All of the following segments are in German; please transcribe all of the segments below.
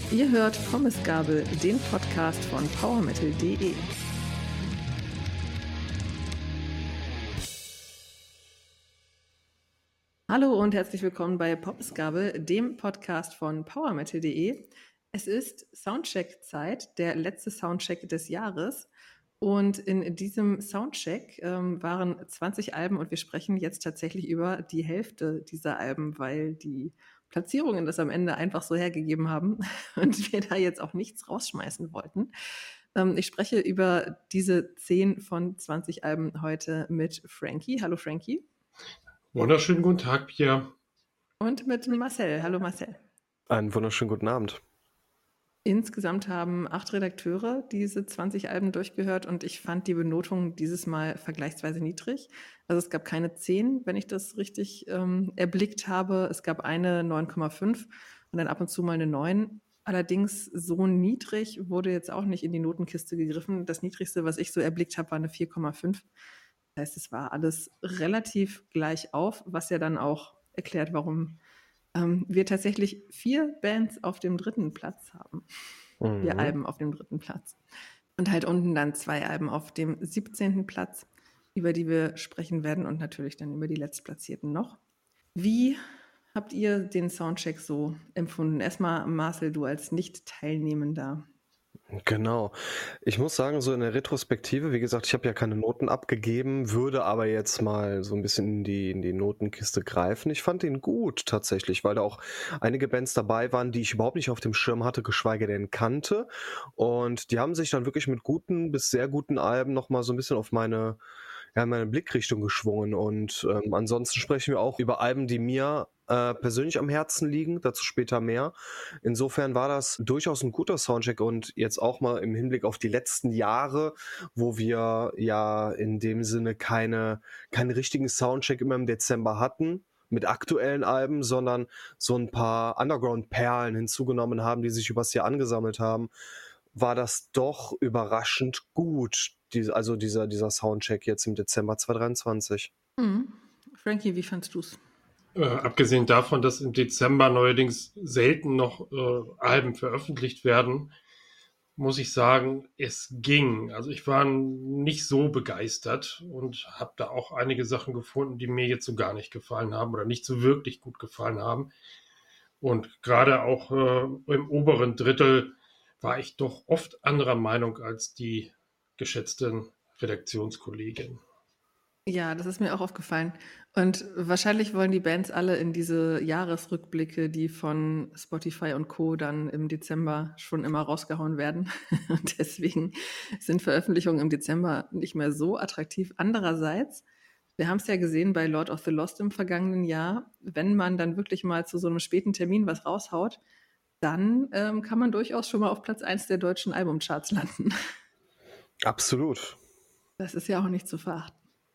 Ihr hört Pommesgabel, den Podcast von powermetal.de. Hallo und herzlich willkommen bei Pommesgabel, dem Podcast von powermetal.de. Es ist Soundcheck-Zeit, der letzte Soundcheck des Jahres. Und in diesem Soundcheck waren 20 Alben und wir sprechen jetzt tatsächlich über die Hälfte dieser Alben, weil die Platzierungen das am Ende einfach so hergegeben haben und wir da jetzt auch nichts rausschmeißen wollten. Ich spreche über diese 10 von 20 Alben heute mit Frankie. Hallo Frankie. Wunderschönen guten Tag, Pia. Und mit Marcel. Hallo Marcel. Einen wunderschönen guten Abend. Insgesamt haben 8 Redakteure diese 20 Alben durchgehört und ich fand die Benotung dieses Mal vergleichsweise niedrig. Also es gab keine 10, wenn ich das richtig erblickt habe. Es gab eine 9,5 und dann ab und zu mal eine 9. Allerdings so niedrig wurde jetzt auch nicht in die Notenkiste gegriffen. Das Niedrigste, was ich so erblickt habe, war eine 4,5. Das heißt, es war alles relativ gleich auf, was ja dann auch erklärt, warum wir tatsächlich 4 Bands auf dem 3. Platz haben. 4 Alben auf dem 3. Platz. Und halt unten dann 2 Alben auf dem 17. Platz, über die wir sprechen werden und natürlich dann über die Letztplatzierten noch. Wie habt ihr den Soundcheck so empfunden? Erstmal Marcel, du als Nicht-Teilnehmender. Genau. Ich muss sagen, so in der Retrospektive, wie gesagt, ich habe ja keine Noten abgegeben, würde aber jetzt mal so ein bisschen in die Notenkiste greifen. Ich fand ihn gut tatsächlich, weil da auch einige Bands dabei waren, die ich überhaupt nicht auf dem Schirm hatte, geschweige denn kannte. Und die haben sich dann wirklich mit guten bis sehr guten Alben nochmal so ein bisschen auf meine Blickrichtung geschwungen. Und ansonsten sprechen wir auch über Alben, die mir persönlich am Herzen liegen, dazu später mehr. Insofern war das durchaus ein guter Soundcheck und jetzt auch mal im Hinblick auf die letzten Jahre, wo wir ja in dem Sinne keinen richtigen Soundcheck immer im Dezember hatten mit aktuellen Alben, sondern so ein paar Underground-Perlen hinzugenommen haben, die sich übers Jahr angesammelt haben, war das doch überraschend gut, dieser Soundcheck jetzt im Dezember 2023. Frankie, wie fandst du es? Abgesehen davon, dass im Dezember neuerdings selten noch Alben veröffentlicht werden, muss ich sagen, es ging. Also ich war nicht so begeistert und habe da auch einige Sachen gefunden, die mir jetzt so gar nicht gefallen haben oder nicht so wirklich gut gefallen haben. Und gerade auch im oberen Drittel war ich doch oft anderer Meinung als die geschätzten Redaktionskolleginnen. Ja, das ist mir auch aufgefallen. Und wahrscheinlich wollen die Bands alle in diese Jahresrückblicke, die von Spotify und Co. dann im Dezember schon immer rausgehauen werden. Und deswegen sind Veröffentlichungen im Dezember nicht mehr so attraktiv. Andererseits, wir haben es ja gesehen bei Lord of the Lost im vergangenen Jahr, wenn man dann wirklich mal zu so einem späten Termin was raushaut, dann kann man durchaus schon mal auf Platz 1 der deutschen Albumcharts landen. Absolut. Das ist ja auch nicht zu verachten.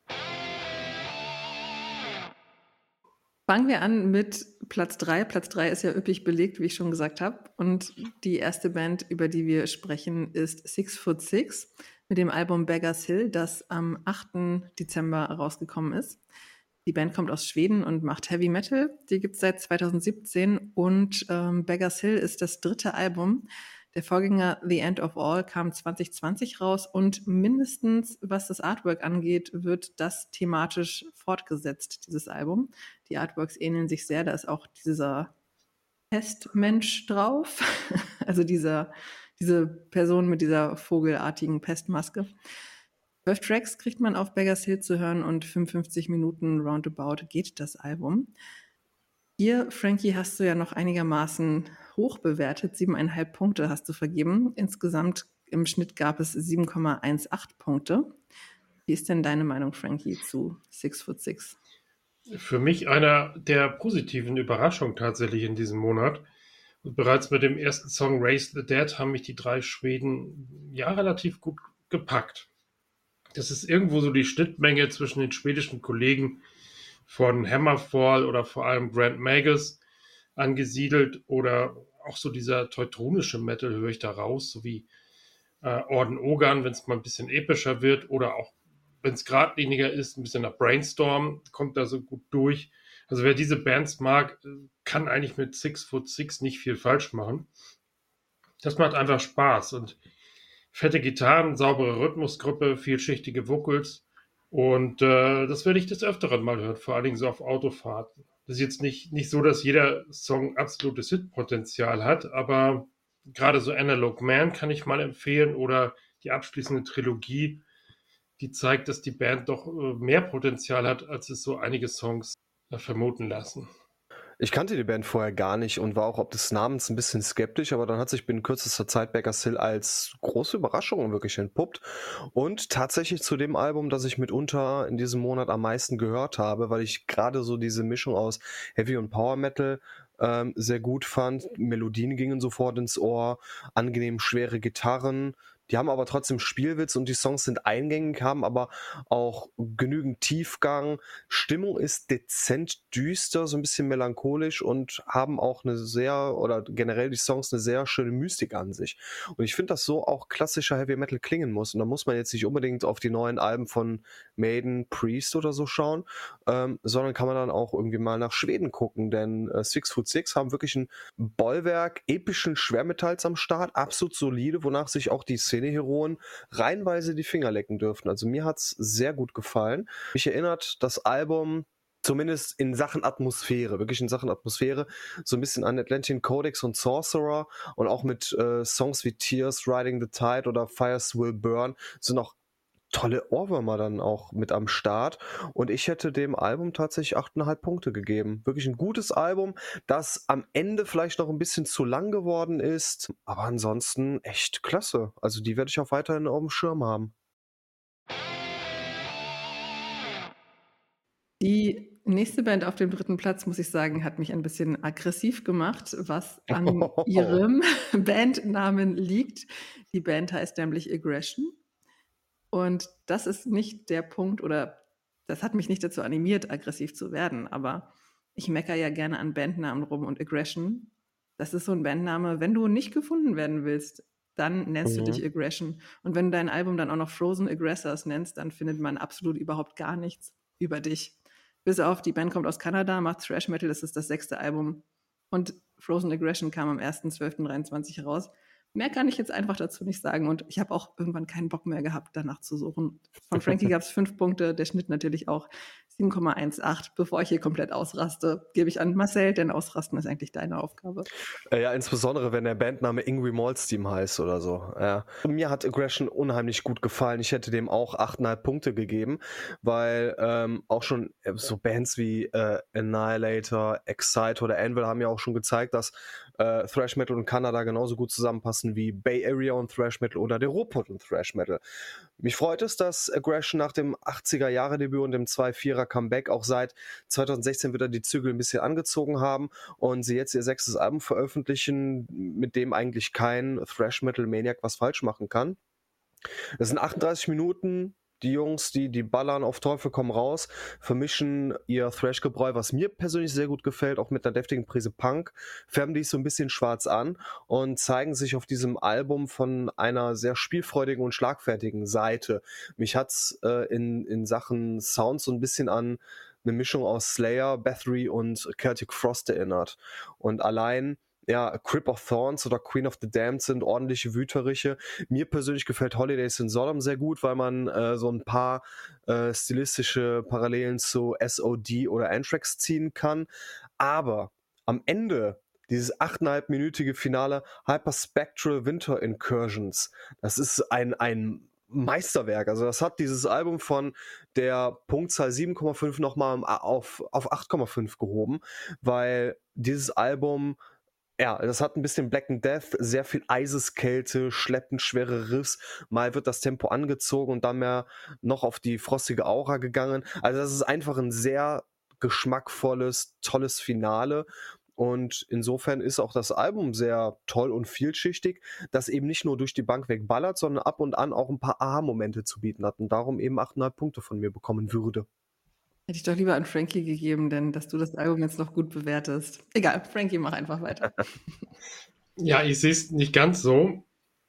Fangen wir an mit Platz 3. Platz 3 ist ja üppig belegt, wie ich schon gesagt habe. Und die erste Band, über die wir sprechen, ist 6'6" mit dem Album Beggars Hill, das am 8. Dezember rausgekommen ist. Die Band kommt aus Schweden und macht Heavy Metal. Die gibt es seit 2017 und Beggars Hill ist das 3. Album. Der Vorgänger The End of All kam 2020 raus und mindestens, was das Artwork angeht, wird das thematisch fortgesetzt, dieses Album. Die Artworks ähneln sich sehr, da ist auch dieser Pestmensch drauf, also diese Person mit dieser vogelartigen Pestmaske. 12 Tracks kriegt man auf Beggars Hill zu hören und 55 Minuten roundabout geht das Album. Hier, Frankie, hast du ja noch einigermaßen hoch bewertet. 7,5 Punkte hast du vergeben. Insgesamt im Schnitt gab es 7,18 Punkte. Wie ist denn deine Meinung, Frankie, zu 6'6"? Für mich einer der positiven Überraschungen tatsächlich in diesem Monat. Und bereits mit dem ersten Song Raise the Dead haben mich die 3 Schweden ja relativ gut gepackt. Das ist irgendwo so die Schnittmenge zwischen den schwedischen Kollegen von Hammerfall oder vor allem Grand Magus angesiedelt oder auch so dieser teutonische Metal höre ich da raus, so wie Orden Ogan, wenn es mal ein bisschen epischer wird oder auch wenn es geradliniger ist, ein bisschen nach Brainstorm, kommt da so gut durch. Also wer diese Bands mag, kann eigentlich mit 6'6" nicht viel falsch machen. Das macht einfach Spaß und fette Gitarren, saubere Rhythmusgruppe, vielschichtige Vocals und das werde ich des Öfteren mal hören, vor allen Dingen so auf Autofahrten. Das ist jetzt nicht so, dass jeder Song absolutes Hitpotenzial hat, aber gerade so Analog Man kann ich mal empfehlen oder die abschließende Trilogie, die zeigt, dass die Band doch mehr Potenzial hat, als es so einige Songs vermuten lassen. Ich kannte die Band vorher gar nicht und war auch ob des Namens ein bisschen skeptisch, aber dann hat sich binnen kürzester Zeit Beggar's Hill als große Überraschung wirklich entpuppt und tatsächlich zu dem Album, das ich mitunter in diesem Monat am meisten gehört habe, weil ich gerade so diese Mischung aus Heavy und Power Metal sehr gut fand. Melodien gingen sofort ins Ohr, angenehm schwere Gitarren. Die haben aber trotzdem Spielwitz und die Songs sind eingängig, haben aber auch genügend Tiefgang. Stimmung ist dezent düster, so ein bisschen melancholisch und haben auch eine sehr, oder generell die Songs eine sehr schöne Mystik an sich. Und ich finde, dass so auch klassischer Heavy Metal klingen muss. Und da muss man jetzt nicht unbedingt auf die neuen Alben von Maiden, Priest oder so schauen, sondern kann man dann auch irgendwie mal nach Schweden gucken, denn 6'6" haben wirklich ein Bollwerk epischen Schwermetalls am Start, absolut solide, wonach sich auch die Szene-Heroen reihenweise die Finger lecken dürften. Also mir hat's sehr gut gefallen. Mich erinnert das Album zumindest in Sachen Atmosphäre, wirklich in Sachen Atmosphäre, so ein bisschen an Atlantean Codex und Sorcerer und auch mit Songs wie Tears, Riding the Tide oder Fires Will Burn sind auch tolle Ohrwürmer dann auch mit am Start und ich hätte dem Album tatsächlich 8,5 Punkte gegeben. Wirklich ein gutes Album, das am Ende vielleicht noch ein bisschen zu lang geworden ist, aber ansonsten echt klasse. Also die werde ich auch weiterhin auf dem Schirm haben. Die nächste Band auf dem 3. Platz, muss ich sagen, hat mich ein bisschen aggressiv gemacht, was an ihrem Bandnamen liegt. Die Band heißt nämlich Aggression. Und das ist nicht der Punkt oder das hat mich nicht dazu animiert, aggressiv zu werden, aber ich meckere ja gerne an Bandnamen rum und Aggression, das ist so ein Bandname, wenn du nicht gefunden werden willst, dann nennst du dich Aggression. Und wenn du dein Album dann auch noch Frozen Aggressors nennst, dann findet man absolut überhaupt gar nichts über dich. Bis auf, die Band kommt aus Kanada, macht Thrash Metal, das ist das 6. Album. Und Frozen Aggression kam am 1.12.23 raus. Mehr kann ich jetzt einfach dazu nicht sagen. Und ich habe auch irgendwann keinen Bock mehr gehabt, danach zu suchen. Von Frankie gab es 5 Punkte, der Schnitt natürlich auch 7,18. Bevor ich hier komplett ausraste, gebe ich an Marcel, denn ausrasten ist eigentlich deine Aufgabe. Ja, insbesondere wenn der Bandname Ingrid Malmsteen heißt oder so. Ja. Mir hat Aggression unheimlich gut gefallen. Ich hätte dem auch 8,5 Punkte gegeben, weil auch schon so Bands wie Annihilator, Excite oder Anvil haben ja auch schon gezeigt, dass Thrash Metal und Kanada genauso gut zusammenpassen wie Bay Area und Thrash Metal oder der Ruhrpott und Thrash Metal. Mich freut es, dass Aggression nach dem 80er-Jahre-Debüt und dem 2-4er-Comeback auch seit 2016 wieder die Zügel ein bisschen angezogen haben und sie jetzt ihr 6. Album veröffentlichen, mit dem eigentlich kein Thrash-Metal-Maniac was falsch machen kann. Das sind 38 Minuten. Die Jungs, die ballern auf Teufel komm raus, vermischen ihr Thrash-Gebräu, was mir persönlich sehr gut gefällt, auch mit einer deftigen Prise Punk, färben die so ein bisschen schwarz an und zeigen sich auf diesem Album von einer sehr spielfreudigen und schlagfertigen Seite. Mich hat's in Sachen Sound so ein bisschen an eine Mischung aus Slayer, Bathory und Celtic Frost erinnert. Und allein ja, Crypt of Thorns oder Queen of the Damned sind ordentliche Wüteriche. Mir persönlich gefällt Holidays in Sodom sehr gut, weil man so ein paar stilistische Parallelen zu SOD oder Anthrax ziehen kann. Aber am Ende dieses 8,5-minütige Finale Hyperspectral Winter Incursions, das ist ein Meisterwerk. Also das hat dieses Album von der Punktzahl 7,5 nochmal auf 8,5 gehoben, weil dieses Album ja, das hat ein bisschen Black and Death, sehr viel Eiseskälte, schleppend schwere Riffs. Mal wird das Tempo angezogen und dann mehr noch auf die frostige Aura gegangen. Also das ist einfach ein sehr geschmackvolles, tolles Finale. Und insofern ist auch das Album sehr toll und vielschichtig, das eben nicht nur durch die Bank weg ballert, sondern ab und an auch ein paar Aha-Momente zu bieten hat und darum eben 8,5 Punkte von mir bekommen würde. Hätte ich doch lieber an Frankie gegeben, denn dass du das Album jetzt noch gut bewertest. Egal, Frankie, mach einfach weiter. Ja, ich sehe es nicht ganz so.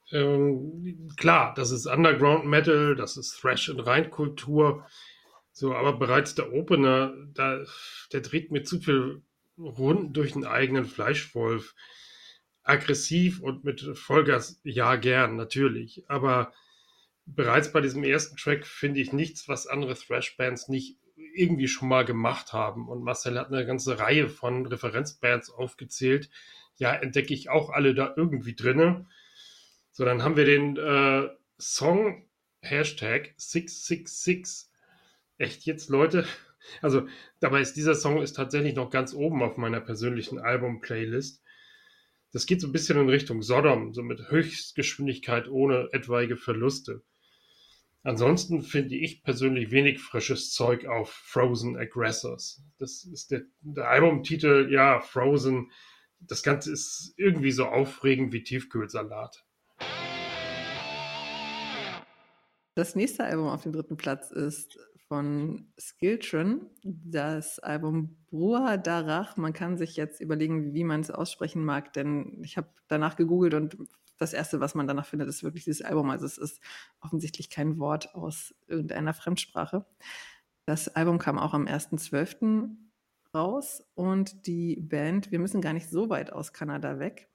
Klar, das ist Underground Metal, das ist Thrash und Reinkultur. So, aber bereits der Opener, der dreht mir zu viel Runden durch den eigenen Fleischwolf. aggressiv und mit Vollgas, ja, gern, natürlich. Aber bereits bei diesem ersten Track finde ich nichts, was andere Thrash-Bands nicht irgendwie schon mal gemacht haben. Und Marcel hat eine ganze Reihe von Referenzbands aufgezählt. Ja, entdecke ich auch alle da irgendwie drinne. So, dann haben wir den Song Hashtag 666. Echt jetzt, Leute? Also, dabei ist dieser Song ist tatsächlich noch ganz oben auf meiner persönlichen Album-Playlist. Das geht so ein bisschen in Richtung Sodom, so mit Höchstgeschwindigkeit ohne etwaige Verluste. Ansonsten finde ich persönlich wenig frisches Zeug auf Frozen Aggressors. Das ist der Albumtitel, ja, Frozen. Das Ganze ist irgendwie so aufregend wie Tiefkühlsalat. Das nächste Album auf dem 3. Platz ist von Skiltron, das Album Brua Darach. Man kann sich jetzt überlegen, wie man es aussprechen mag, denn ich habe danach gegoogelt und das Erste, was man danach findet, ist wirklich dieses Album. Also es ist offensichtlich kein Wort aus irgendeiner Fremdsprache. Das Album kam auch am 1.12. raus und die Band, wir müssen gar nicht so weit aus Kanada weg.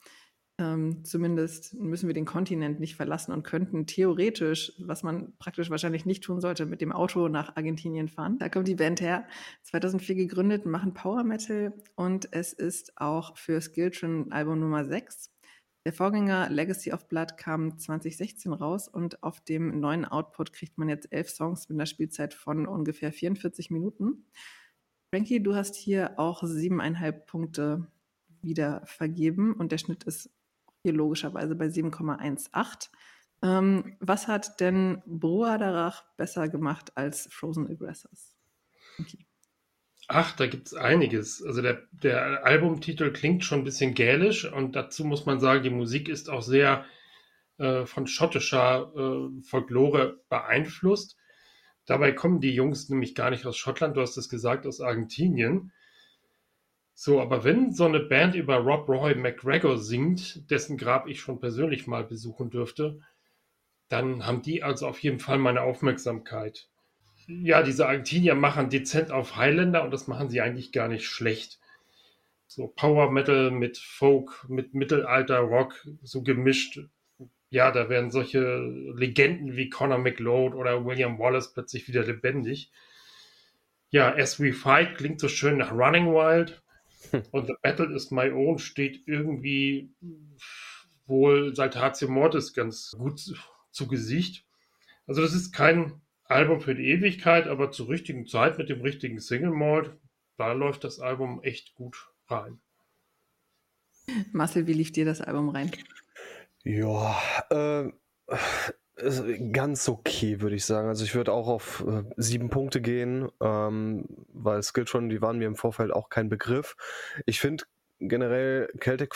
Zumindest müssen wir den Kontinent nicht verlassen und könnten theoretisch, was man praktisch wahrscheinlich nicht tun sollte, mit dem Auto nach Argentinien fahren. Da kommt die Band her, 2004 gegründet, machen Power Metal und es ist auch für Skiltron Album Nummer 6. Der Vorgänger Legacy of Blood kam 2016 raus und auf dem neuen Output kriegt man jetzt 11 Songs mit einer Spielzeit von ungefähr 44 Minuten. Frankie, du hast hier auch 7,5 Punkte wieder vergeben und der Schnitt ist hier logischerweise bei 7,18. Was hat denn Brua Darach besser gemacht als Frozen Aggressors? Okay. Ach, da gibt es einiges. Also der Albumtitel klingt schon ein bisschen gälisch und dazu muss man sagen, die Musik ist auch sehr von schottischer Folklore beeinflusst. Dabei kommen die Jungs nämlich gar nicht aus Schottland, du hast es gesagt, aus Argentinien. So, aber wenn so eine Band über Rob Roy McGregor singt, dessen Grab ich schon persönlich mal besuchen dürfte, dann haben die also auf jeden Fall meine Aufmerksamkeit. Ja, diese Argentinier machen dezent auf Highlander und das machen sie eigentlich gar nicht schlecht. So Power Metal mit Folk, mit Mittelalter-Rock, so gemischt. Ja, da werden solche Legenden wie Conor McLeod oder William Wallace plötzlich wieder lebendig. Ja, As We Fight klingt so schön nach Running Wild. Und The Battle is My Own steht irgendwie wohl Saltatio Mortis ganz gut zu Gesicht. Also das ist kein Album für die Ewigkeit, aber zur richtigen Zeit mit dem richtigen Single Malt, da läuft das Album echt gut rein. Marcel, wie lief dir das Album rein? Ja, ganz okay, würde ich sagen. Also ich würde auch auf 7 Punkte gehen, weil Skiltron, die waren mir im Vorfeld auch kein Begriff. Ich finde generell Celtic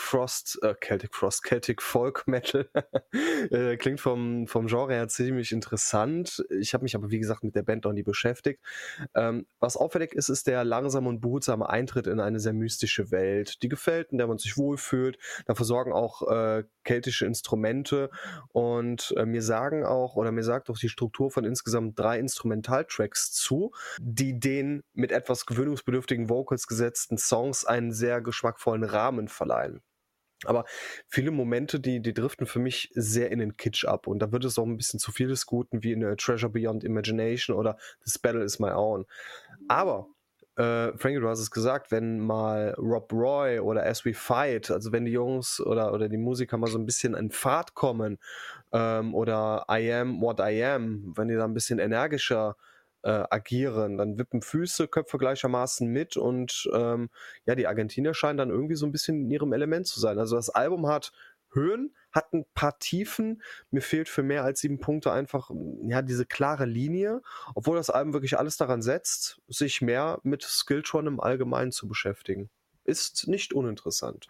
Folk Metal klingt vom Genre her ziemlich interessant. Ich habe mich aber, wie gesagt, mit der Band noch nie beschäftigt. Was auffällig ist, ist der langsame und behutsame Eintritt in eine sehr mystische Welt. Die gefällt, in der man sich wohlfühlt. Dafür sorgen auch keltische Instrumente und mir sagt auch die Struktur von insgesamt 3 Instrumentaltracks zu, die den mit etwas gewöhnungsbedürftigen Vocals gesetzten Songs einen sehr geschmackvollen Rahmen verleihen. Aber viele Momente, die driften für mich sehr in den Kitsch ab und da wird es auch ein bisschen zu viel des Guten, wie in Treasure Beyond Imagination oder This Battle is My Own. Aber Frankie, du hast es gesagt, wenn mal Rob Roy oder As We Fight, also wenn die Jungs oder die Musiker mal so ein bisschen in Fahrt kommen, oder I Am What I Am, wenn die da ein bisschen energischer agieren, dann wippen Füße, Köpfe gleichermaßen mit und die Argentinier scheinen dann irgendwie so ein bisschen in ihrem Element zu sein. Also das Album hat Höhen, hat ein paar Tiefen. Mir fehlt für mehr als 7 Punkte einfach diese klare Linie, obwohl das Album wirklich alles daran setzt, sich mehr mit Skiltron im Allgemeinen zu beschäftigen. Ist nicht uninteressant.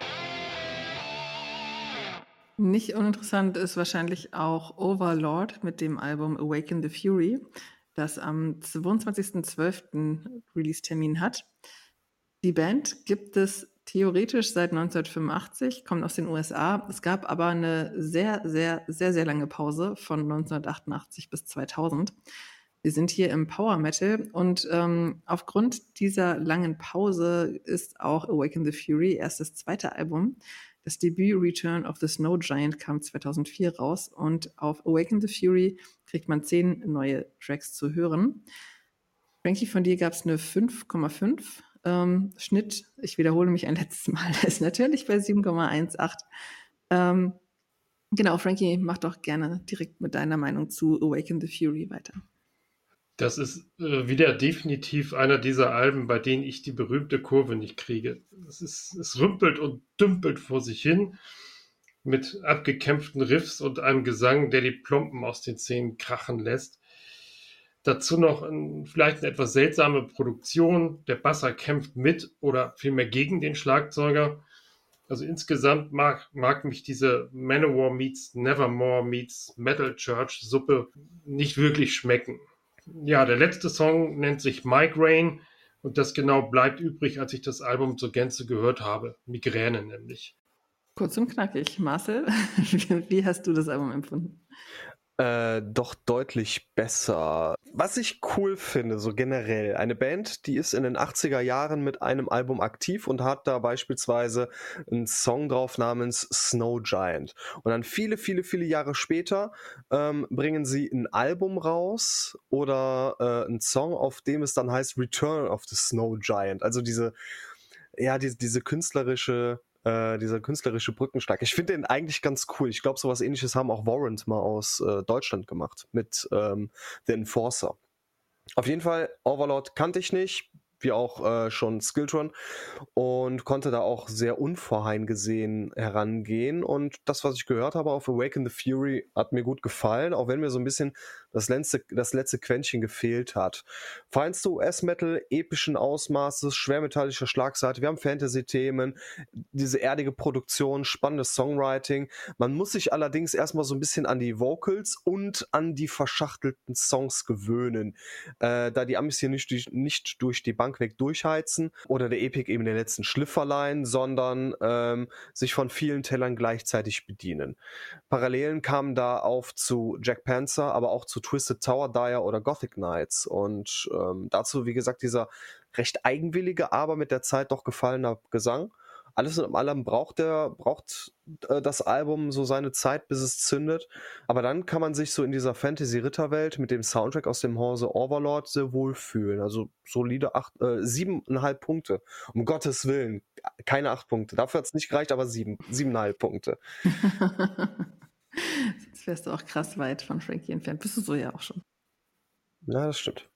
Nicht uninteressant ist wahrscheinlich auch Overlord mit dem Album Awaken the Fury, das am 22.12. Release-Termin hat. Die Band gibt es theoretisch seit 1985, kommt aus den USA. Es gab aber eine sehr, sehr, sehr, sehr lange Pause von 1988 bis 2000. Wir sind hier im Power Metal und aufgrund dieser langen Pause ist auch Awaken the Fury erst das zweite Album. Das Debüt Return of the Snow Giant kam 2004 raus und auf Awaken the Fury kriegt man 10 neue Tracks zu hören. Frankie, von dir gab es eine 5,5. Schnitt, ich wiederhole mich ein letztes Mal, ist natürlich bei 7,18. Genau, Frankie, mach doch gerne direkt mit deiner Meinung zu Awaken the Fury weiter. Das ist wieder definitiv einer dieser Alben, bei denen ich die berühmte Kurve nicht kriege. Es rümpelt und dümpelt vor sich hin mit abgekämpften Riffs und einem Gesang, der die Plomben aus den Zähnen krachen lässt. Dazu noch vielleicht eine etwas seltsame Produktion. Der Basser kämpft mit oder vielmehr gegen den Schlagzeuger. Also insgesamt mag mich diese Manowar meets Nevermore meets Metal Church Suppe nicht wirklich schmecken. Ja, der letzte Song nennt sich Migraine und das genau bleibt übrig, als ich das Album zur Gänze gehört habe. Migräne nämlich. Kurz und knackig. Marcel, wie hast du das Album empfunden? Doch deutlich besser. Was ich cool finde, so generell, eine Band, die ist in den 80er Jahren mit einem Album aktiv und hat da beispielsweise einen Song drauf namens Snow Giant. Und dann viele, viele, viele Jahre später bringen sie ein Album raus oder einen Song, auf dem es dann heißt Return of the Snow Giant. Also diese künstlerische dieser künstlerische Brückenschlag. Ich finde den eigentlich ganz cool. Ich glaube, sowas Ähnliches haben auch Warrant mal aus Deutschland gemacht mit The Enforcer. Auf jeden Fall, Overlord kannte ich nicht, wie auch schon Skiltron, und konnte da auch sehr unvoreingesehen herangehen. Und das, was ich gehört habe auf Awaken the Fury, hat mir gut gefallen, auch wenn mir so ein bisschen das letzte Quäntchen gefehlt hat. Feinste US-Metal, epischen Ausmaßes, schwermetallischer Schlagseite, wir haben Fantasy-Themen, diese erdige Produktion, spannendes Songwriting. Man muss sich allerdings erstmal so ein bisschen an die Vocals und an die verschachtelten Songs gewöhnen, da die Amis hier nicht durch die Bank weg durchheizen oder der Epic eben den letzten Schliff verleihen, sondern sich von vielen Tellern gleichzeitig bedienen. Parallelen kamen da auf zu Jack Panzer, aber auch zu Twisted Tower Dire oder Gothic Knights und dazu, wie gesagt, dieser recht eigenwillige, aber mit der Zeit doch gefallener Gesang. Alles in allem braucht das Album so seine Zeit, bis es zündet. Aber dann kann man sich so in dieser Fantasy-Ritterwelt mit dem Soundtrack aus dem Hause Overlord sehr wohl fühlen. Also solide 7,5 Punkte. Um Gottes Willen, keine 8 Punkte. Dafür hat es nicht gereicht, aber 7,5 Punkte. Sonst wärst du auch krass weit von Frankie entfernt. Bist du so ja auch schon. Ja, das stimmt.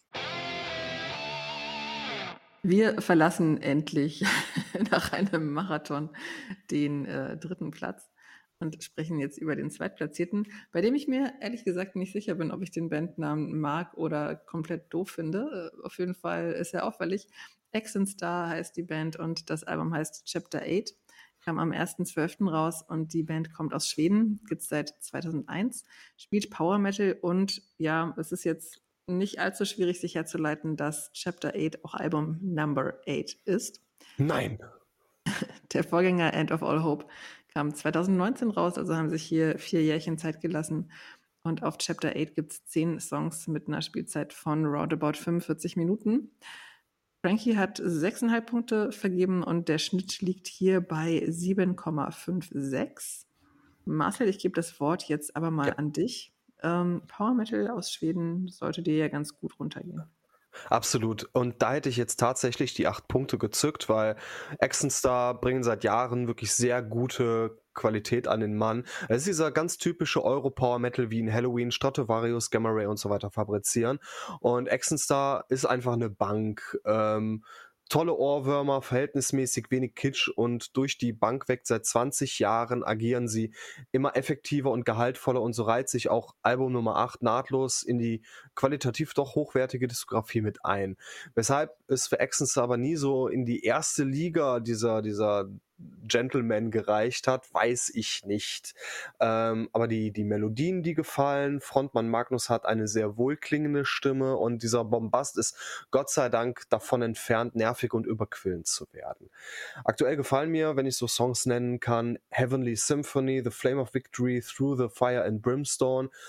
Wir verlassen endlich nach einem Marathon den 3. Platz und sprechen jetzt über den Zweitplatzierten, bei dem ich mir ehrlich gesagt nicht sicher bin, ob ich den Bandnamen mag oder komplett doof finde. Auf jeden Fall ist er auffällig. Accent Star heißt die Band und das Album heißt Chapter 8. Kam am 1.12. raus und die Band kommt aus Schweden, gibt es seit 2001, spielt Power Metal und ja, es ist jetzt nicht allzu schwierig, sich herzuleiten, dass Chapter 8 auch Album Number 8 ist. Nein. Der Vorgänger End of All Hope kam 2019 raus, also haben sich hier 4 Jährchen Zeit gelassen. Und auf Chapter 8 gibt es 10 Songs mit einer Spielzeit von roundabout 45 Minuten. Frankie hat 6,5 Punkte vergeben und der Schnitt liegt hier bei 7,56. Marcel, ich gebe das Wort jetzt aber mal an dich. Power Metal aus Schweden sollte dir ja ganz gut runtergehen. Absolut. Und da hätte ich jetzt tatsächlich die 8 Punkte gezückt, weil Accent Star bringen seit Jahren wirklich sehr gute Qualität an den Mann. Es ist dieser ganz typische Euro-Power-Metal, wie in Halloween, Stratovarius, Gamma Ray und so weiter fabrizieren. Und Accent Star ist einfach eine Bank. Tolle Ohrwürmer, verhältnismäßig wenig Kitsch und durch die Bank weg seit 20 Jahren agieren sie immer effektiver und gehaltvoller und so reiht sich auch Album Nummer 8 nahtlos in die qualitativ doch hochwertige Diskografie mit ein. Weshalb es für Accent Star aber nie so in die erste Liga dieser Gentleman gereicht hat, weiß ich nicht. Aber die Melodien, die gefallen, Frontmann Magnus hat eine sehr wohlklingende Stimme und dieser Bombast ist Gott sei Dank davon entfernt, nervig und überquillend zu werden. Aktuell gefallen mir, wenn ich so Songs nennen kann, Heavenly Symphony, The Flame of Victory, Through the Fire and Brimstone.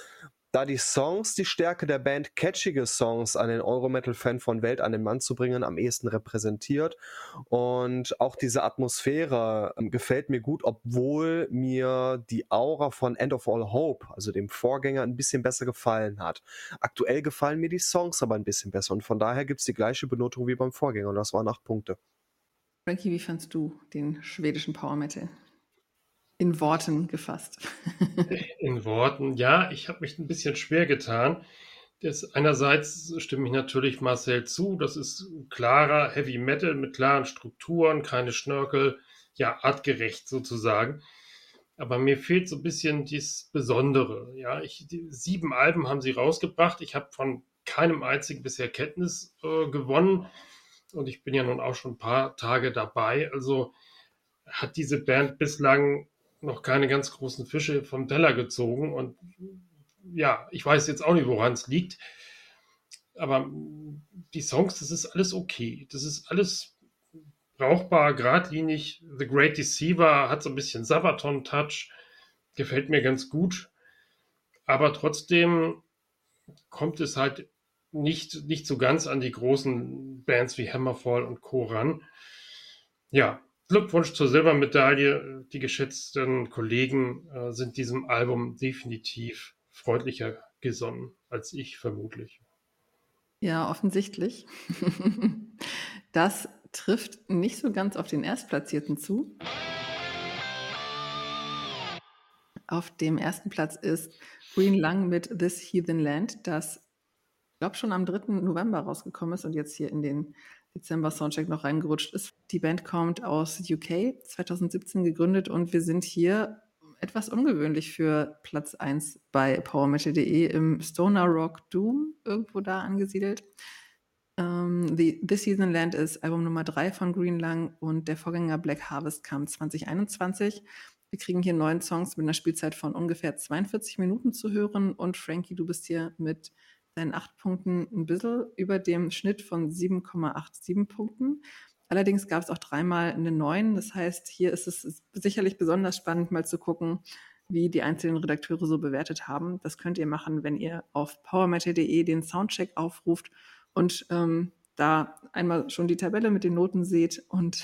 da die Songs die Stärke der Band, catchige Songs an den Eurometal-Fan von Welt an den Mann zu bringen, am ehesten repräsentiert. Und auch diese Atmosphäre gefällt mir gut, obwohl mir die Aura von End of All Hope, also dem Vorgänger, ein bisschen besser gefallen hat. Aktuell gefallen mir die Songs aber ein bisschen besser und von daher gibt es die gleiche Benotung wie beim Vorgänger und das waren 8 Punkte. Frankie, wie fandst du den schwedischen Power Metal? In Worten gefasst. In Worten, ja, ich habe mich ein bisschen schwer getan. Einerseits stimme ich natürlich Marcel zu, das ist klarer Heavy Metal mit klaren Strukturen, keine Schnörkel, ja, artgerecht sozusagen. Aber mir fehlt so ein bisschen das Besondere. Ja, 7 Alben haben sie rausgebracht. Ich habe von keinem einzigen bisher Kenntnis gewonnen. Und ich bin ja nun auch schon ein paar Tage dabei. Also hat diese Band bislang noch keine ganz großen Fische vom Teller gezogen. Und ja, ich weiß jetzt auch nicht, woran es liegt. Aber die Songs, das ist alles okay. Das ist alles brauchbar, geradlinig. The Great Deceiver hat so ein bisschen Sabaton-Touch. Gefällt mir ganz gut. Aber trotzdem kommt es halt nicht so ganz an die großen Bands wie Hammerfall und Co. ran. Ja, Glückwunsch zur Silbermedaille. Die geschätzten Kollegen sind diesem Album definitiv freundlicher gesonnen als ich vermutlich. Ja, offensichtlich. Das trifft nicht so ganz auf den Erstplatzierten zu. Auf dem ersten Platz ist Green Lung mit This Heathen Land, das, ich glaube, schon am 3. November rausgekommen ist und jetzt hier in den Dezember-Soundcheck noch reingerutscht ist. Die Band kommt aus UK, 2017 gegründet und wir sind hier etwas ungewöhnlich für Platz 1 bei PowerMetal.de im Stoner Rock Doom, irgendwo da angesiedelt. This Heathen Land ist Album Nummer 3 von Green Lung und der Vorgänger Black Harvest kam 2021. Wir kriegen hier 9 Songs mit einer Spielzeit von ungefähr 42 Minuten zu hören und Frankie, du bist hier mit deinen 8 Punkten ein bisschen über dem Schnitt von 7,87 Punkten. Allerdings gab es auch 3-mal eine 9. Das heißt, hier ist es sicherlich besonders spannend, mal zu gucken, wie die einzelnen Redakteure so bewertet haben. Das könnt ihr machen, wenn ihr auf powermetal.de den Soundcheck aufruft und da einmal schon die Tabelle mit den Noten seht und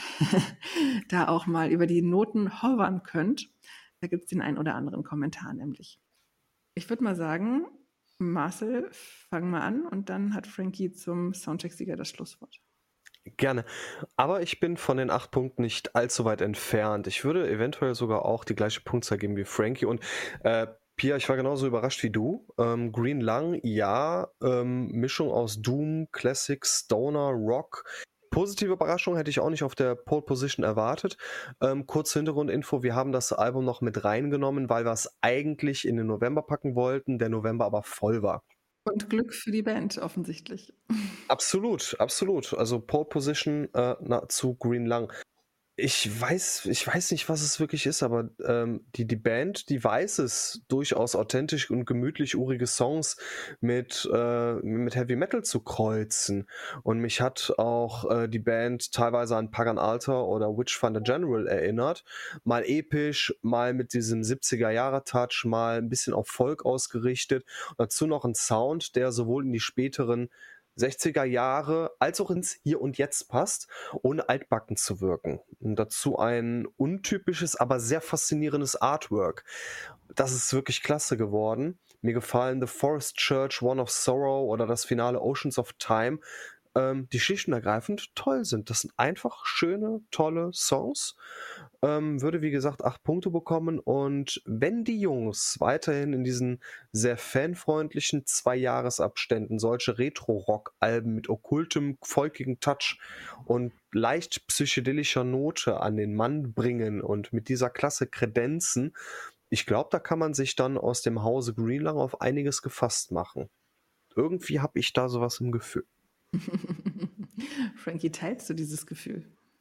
da auch mal über die Noten hovern könnt. Da gibt es den einen oder anderen Kommentar nämlich. Ich würde mal sagen, Marcel, fang mal an und dann hat Frankie zum Soundcheck-Sieger das Schlusswort. Gerne. Aber ich bin von den 8 Punkten nicht allzu weit entfernt. Ich würde eventuell sogar auch die gleiche Punktzahl geben wie Frankie. Und Pia, ich war genauso überrascht wie du. Green Lung, ja, Mischung aus Doom, Classic, Stoner, Rock. Positive Überraschung hätte ich auch nicht auf der Pole Position erwartet. Kurze Hintergrundinfo, wir haben das Album noch mit reingenommen, weil wir es eigentlich in den November packen wollten, der November aber voll war. Und Glück für die Band, offensichtlich. Absolut, absolut. Also Pole Position zu Green Lung. Ich weiß nicht, was es wirklich ist, aber die Band, die weiß es, durchaus authentisch und gemütlich urige Songs mit Heavy Metal zu kreuzen. Und mich hat auch die Band teilweise an Pagan Altar oder Witch Thunder General erinnert. Mal episch, mal mit diesem 70er-Jahre-Touch, mal ein bisschen auf Folk ausgerichtet. Und dazu noch ein Sound, der sowohl in die späteren 60er Jahre als auch ins Hier und Jetzt passt, ohne altbacken zu wirken. Und dazu ein untypisches, aber sehr faszinierendes Artwork. Das ist wirklich klasse geworden. Mir gefallen The Forest Church, One of Sorrow oder das Finale Oceans of Time, die schlicht und ergreifend toll sind. Das sind einfach schöne, tolle Songs. Würde, wie gesagt, 8 Punkte bekommen. Und wenn die Jungs weiterhin in diesen sehr fanfreundlichen 2-Jahresabständen solche Retro-Rock-Alben mit okkultem, folkigen Touch und leicht psychedelischer Note an den Mann bringen und mit dieser Klasse kredenzen, ich glaube, da kann man sich dann aus dem Hause Green Lung auf einiges gefasst machen. Irgendwie habe ich da sowas im Gefühl. Frankie, teilst du dieses Gefühl?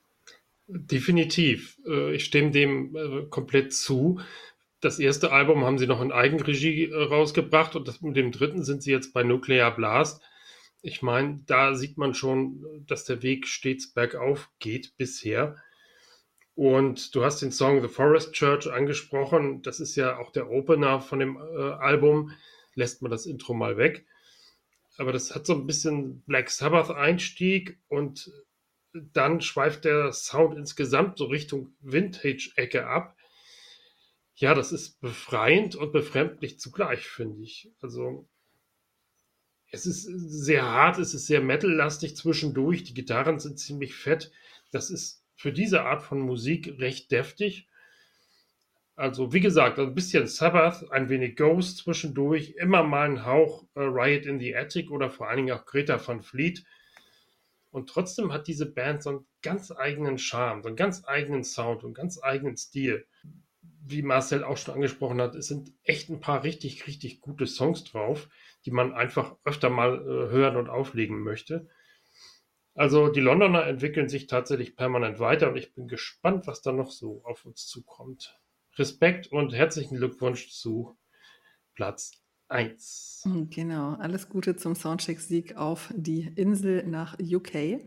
Definitiv. Ich stimme dem komplett zu. Das erste Album haben sie noch in Eigenregie rausgebracht und mit dem dritten sind sie jetzt bei Nuclear Blast. Ich meine, da sieht man schon, dass der Weg stets bergauf geht bisher. Und du hast den Song The Forest Church angesprochen. Das ist ja auch der Opener von dem Album. lässt man das Intro mal weg. Aber das hat so ein bisschen Black Sabbath-Einstieg und dann schweift der Sound insgesamt so Richtung Vintage-Ecke ab. Ja, das ist befreiend und befremdlich zugleich, finde ich. Also es ist sehr hart, es ist sehr metallastig zwischendurch. Die Gitarren sind ziemlich fett. Das ist für diese Art von Musik recht deftig. Also wie gesagt, ein bisschen Sabbath, ein wenig Ghost zwischendurch, immer mal ein Hauch Riot in the Attic oder vor allen Dingen auch Greta Van Fleet. Und trotzdem hat diese Band so einen ganz eigenen Charme, so einen ganz eigenen Sound und einen ganz eigenen Stil. Wie Marcel auch schon angesprochen hat, es sind echt ein paar richtig, richtig gute Songs drauf, die man einfach öfter mal hören und auflegen möchte. Also die Londoner entwickeln sich tatsächlich permanent weiter und ich bin gespannt, was da noch so auf uns zukommt. Respekt und herzlichen Glückwunsch zu Platz 1. Genau, alles Gute zum Soundcheck-Sieg auf die Insel nach UK.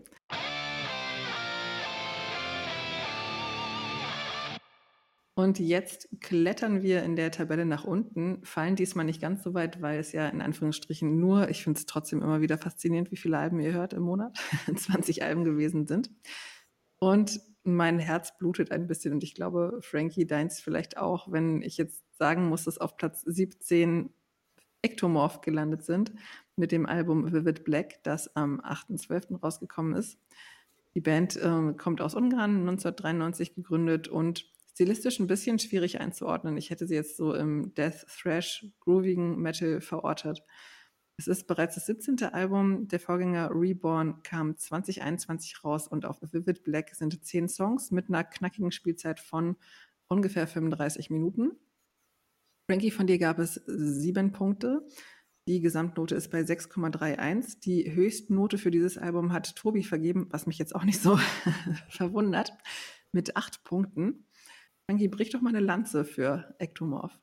Und jetzt klettern wir in der Tabelle nach unten, fallen diesmal nicht ganz so weit, weil es ja in Anführungsstrichen nur, ich finde es trotzdem immer wieder faszinierend, wie viele Alben ihr hört im Monat, 20 Alben gewesen sind. Und mein Herz blutet ein bisschen und ich glaube, Frankie, deins vielleicht auch, wenn ich jetzt sagen muss, dass auf Platz 17 Ectomorph gelandet sind mit dem Album Vivid Black, das am 8.12. rausgekommen ist. Die Band kommt aus Ungarn, 1993 gegründet und stilistisch ein bisschen schwierig einzuordnen. Ich hätte sie jetzt so im Death Thrash groovigen Metal verortet. Es ist bereits das 17. Album. Der Vorgänger Reborn kam 2021 raus und auf Vivid Black sind 10 Songs mit einer knackigen Spielzeit von ungefähr 35 Minuten. Frankie, von dir gab es 7 Punkte. Die Gesamtnote ist bei 6,31. Die Höchstnote für dieses Album hat Tobi vergeben, was mich jetzt auch nicht so verwundert, mit 8 Punkten. Frankie, brich doch mal eine Lanze für Ectomorph.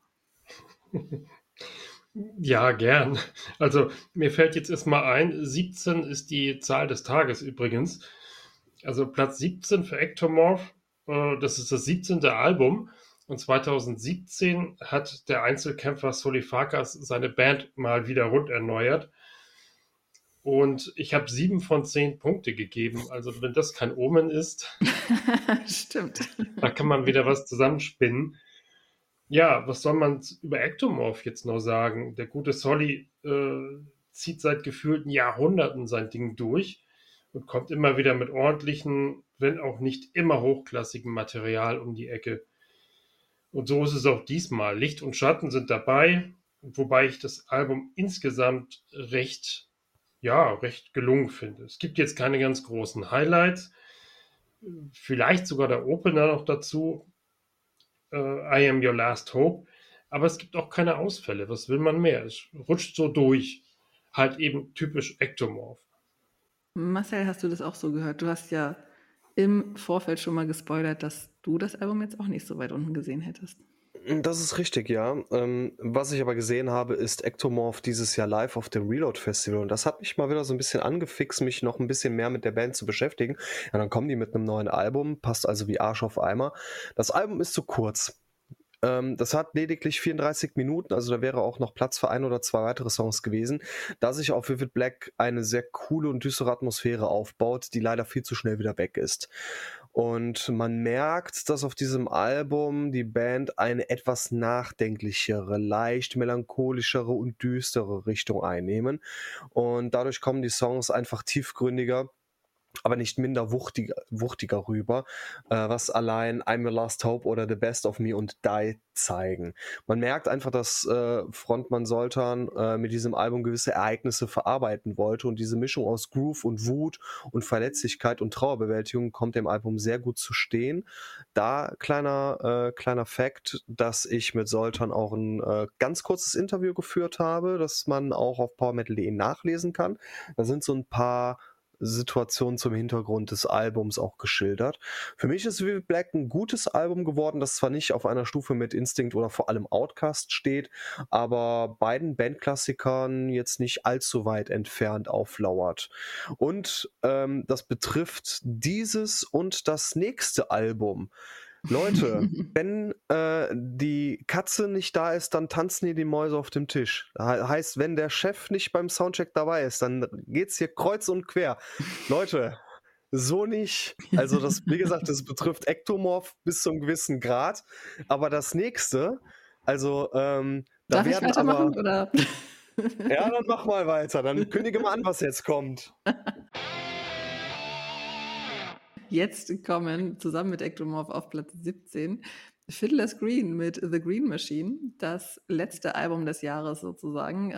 Ja, gern. Also mir fällt jetzt erstmal ein, 17 ist die Zahl des Tages übrigens. Also Platz 17 für Ectomorph, das ist das 17. Album. Und 2017 hat der Einzelkämpfer Solifakas seine Band mal wieder rund erneuert. Und ich habe 7 von 10 Punkte gegeben. Also wenn das kein Omen ist, Stimmt. da kann man wieder was zusammenspinnen. Ja, was soll man über Ectomorph jetzt noch sagen? Der gute Solly zieht seit gefühlten Jahrhunderten sein Ding durch und kommt immer wieder mit ordentlichen, wenn auch nicht immer hochklassigem Material um die Ecke. Und so ist es auch diesmal. Licht und Schatten sind dabei, wobei ich das Album insgesamt recht gelungen finde. Es gibt jetzt keine ganz großen Highlights. Vielleicht sogar der Opener noch dazu. I Am Your Last Hope. Aber es gibt auch keine Ausfälle. Was will man mehr? Es rutscht so durch. Halt eben typisch Ectomorph. Marcel, hast du das auch so gehört? Du hast ja im Vorfeld schon mal gespoilert, dass du das Album jetzt auch nicht so weit unten gesehen hättest. Das ist richtig, ja. Was ich aber gesehen habe, ist Ectomorph dieses Jahr live auf dem Reload Festival. Und das hat mich mal wieder so ein bisschen angefixt, mich noch ein bisschen mehr mit der Band zu beschäftigen. Ja, dann kommen die mit einem neuen Album, passt also wie Arsch auf Eimer. Das Album ist zu kurz. Das hat lediglich 34 Minuten, also da wäre auch noch Platz für 1 oder 2 weitere Songs gewesen, da sich auf Vivid Black eine sehr coole und düstere Atmosphäre aufbaut, die leider viel zu schnell wieder weg ist. Und man merkt, dass auf diesem Album die Band eine etwas nachdenklichere, leicht melancholischere und düstere Richtung einnehmen. Und dadurch kommen die Songs einfach tiefgründiger, aber nicht minder wuchtiger rüber, was allein I'm Your Last Hope oder The Best of Me und Die zeigen. Man merkt einfach, dass Frontmann Zoltan mit diesem Album gewisse Ereignisse verarbeiten wollte und diese Mischung aus Groove und Wut und Verletzlichkeit und Trauerbewältigung kommt dem Album sehr gut zu stehen. Da kleiner Fact, dass ich mit Zoltan auch ein ganz kurzes Interview geführt habe, das man auch auf powermetal.de nachlesen kann. Da sind so ein paar Situation zum Hintergrund des Albums auch geschildert. Für mich ist Vivid Black ein gutes Album geworden, das zwar nicht auf einer Stufe mit Instinct oder vor allem Outkast steht, aber beiden Bandklassikern jetzt nicht allzu weit entfernt auflauert. Und das betrifft dieses und das nächste Album. Leute, wenn die Katze nicht da ist, dann tanzen hier die Mäuse auf dem Tisch. Heißt, wenn der Chef nicht beim Soundcheck dabei ist, dann geht's hier kreuz und quer. Leute, so nicht. Also das, wie gesagt, das betrifft Ektomorph bis zu einem gewissen Grad. Aber das nächste, also da Darf ich werden weitermachen, aber... oder? Ja, dann mach mal weiter. Dann kündige mal an, was jetzt kommt. Jetzt kommen zusammen mit Ektomorph auf Platz 17 Fiddler's Green mit The Green Machine, das letzte Album des Jahres sozusagen.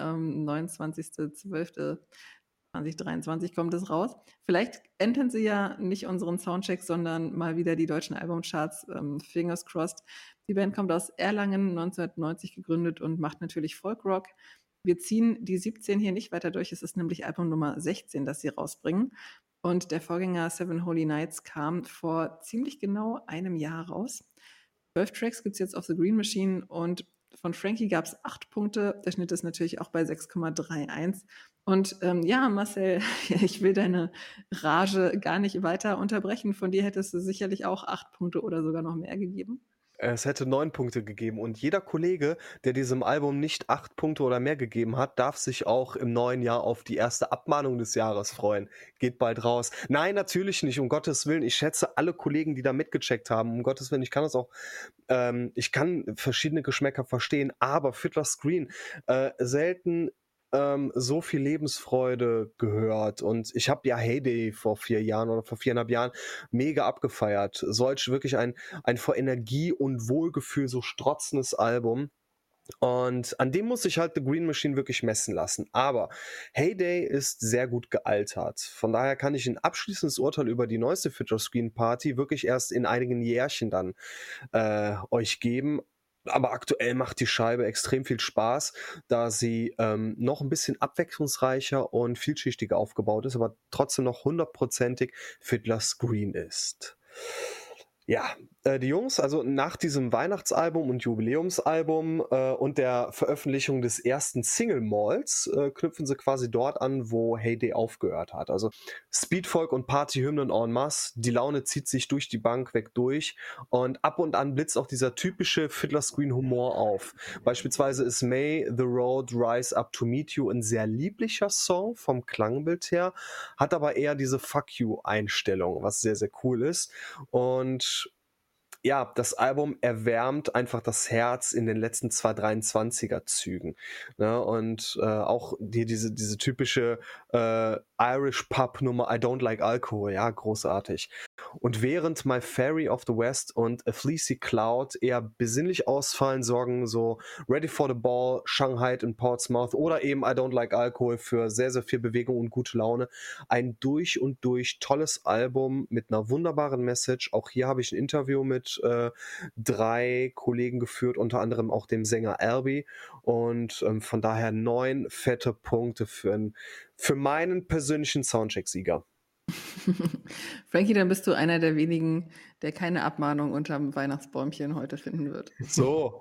29.12.2023 kommt es raus. Vielleicht entern sie ja nicht unseren Soundcheck, sondern mal wieder die deutschen Albumcharts. Fingers crossed. Die Band kommt aus Erlangen, 1990 gegründet und macht natürlich Folkrock. Wir ziehen die 17 hier nicht weiter durch. Es ist nämlich Album Nummer 16, das sie rausbringen. Und der Vorgänger Seven Holy Nights kam vor ziemlich genau einem Jahr raus. 12 Tracks gibt es jetzt auf The Green Machine und von Frankie gab es 8 Punkte. Der Schnitt ist natürlich auch bei 6,31. Und ja, Marcel, ich will deine Rage gar nicht weiter unterbrechen. Von dir hättest du sicherlich auch 8 Punkte oder sogar noch mehr gegeben. Es hätte 9 Punkte gegeben und jeder Kollege, der diesem Album nicht 8 Punkte oder mehr gegeben hat, darf sich auch im neuen Jahr auf die erste Abmahnung des Jahres freuen. Geht bald raus. Nein, natürlich nicht, um Gottes Willen. Ich schätze alle Kollegen, die da mitgecheckt haben. Um Gottes Willen, ich kann das auch, ich kann verschiedene Geschmäcker verstehen, aber Fiddler's Green, selten so viel Lebensfreude gehört und ich habe ja Heyday vor 4 Jahren oder vor 4,5 Jahren mega abgefeiert. Solch wirklich ein vor Energie und Wohlgefühl so strotzendes Album. Und an dem muss sich halt The Green Machine wirklich messen lassen. Aber Heyday ist sehr gut gealtert. Von daher kann ich ein abschließendes Urteil über die neueste Fiddler's Green Party wirklich erst in einigen Jährchen dann euch geben. Aber aktuell macht die Scheibe extrem viel Spaß, da sie noch ein bisschen abwechslungsreicher und vielschichtiger aufgebaut ist, aber trotzdem noch 100%ig Fiddler's Green ist. Ja, die Jungs, also nach diesem Weihnachtsalbum und Jubiläumsalbum und der Veröffentlichung des ersten Single-Malls knüpfen sie quasi dort an, wo Heyday aufgehört hat. Also Speedfolk und Partyhymnen en masse, die Laune zieht sich durch die Bank weg durch und ab und an blitzt auch dieser typische Fiddler's Green Humor auf. Beispielsweise ist May the Road Rise Up to Meet You ein sehr lieblicher Song vom Klangbild her, hat aber eher diese Fuck You-Einstellung, was sehr, sehr cool ist. Und ja, das Album erwärmt einfach das Herz in den letzten 223er-Zügen. Ne? Und auch diese typische Irish Pub-Nummer I Don't Like Alcohol, ja, großartig. Und während My Fairy of the West und A Fleecy Cloud eher besinnlich ausfallen, sorgen so Ready for the Ball, Shanghai in Portsmouth oder eben I Don't Like Alcohol für sehr, sehr viel Bewegung und gute Laune. Ein durch und durch tolles Album mit einer wunderbaren Message. Auch hier habe ich ein Interview mit 3 Kollegen geführt, unter anderem auch dem Sänger Albie. Und von daher 9 fette Punkte für meinen persönlichen Soundcheck-Sieger. Frankie, dann bist du einer der wenigen, der keine Abmahnung unterm Weihnachtsbäumchen heute finden wird. So.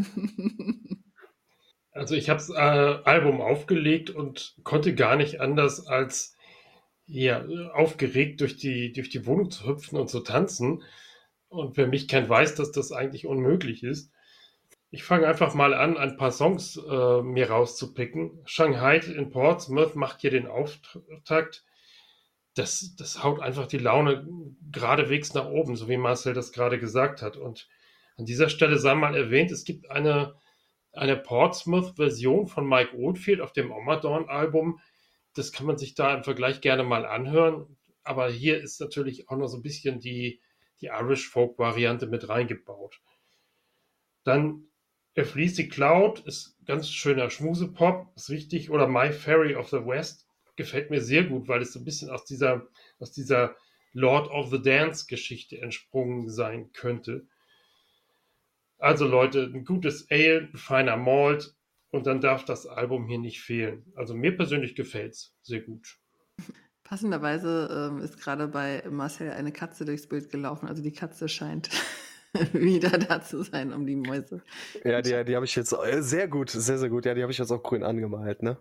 Also ich habe das Album aufgelegt und konnte gar nicht anders als aufgeregt durch die Wohnung zu hüpfen und zu tanzen. Und wer mich kennt, weiß, dass das eigentlich unmöglich ist. Ich fange einfach mal an, ein paar Songs mir rauszupicken. Shanghai in Portsmouth macht hier den Auftakt. Das haut einfach die Laune geradewegs nach oben, so wie Marcel das gerade gesagt hat. Und an dieser Stelle sei mal erwähnt, es gibt eine Portsmouth-Version von Mike Oldfield auf dem Ommadawn-Album. Das kann man sich da im Vergleich gerne mal anhören. Aber hier ist natürlich auch noch so ein bisschen die Irish-Folk-Variante mit reingebaut. Dann A Fleecy Cloud ist ganz schöner Schmusepop, ist richtig. Oder My Fairy of the West gefällt mir sehr gut, weil es so ein bisschen aus dieser Lord of the Dance-Geschichte entsprungen sein könnte. Also Leute, ein gutes Ale, ein feiner Malt und dann darf das Album hier nicht fehlen. Also mir persönlich gefällt es sehr gut. Passenderweise ist gerade bei Marcel eine Katze durchs Bild gelaufen. Also die Katze scheint wieder da zu sein, um die Mäuse. Ja, die habe ich jetzt sehr gut, sehr, sehr gut. Ja, die habe ich jetzt auch grün angemalt, ne?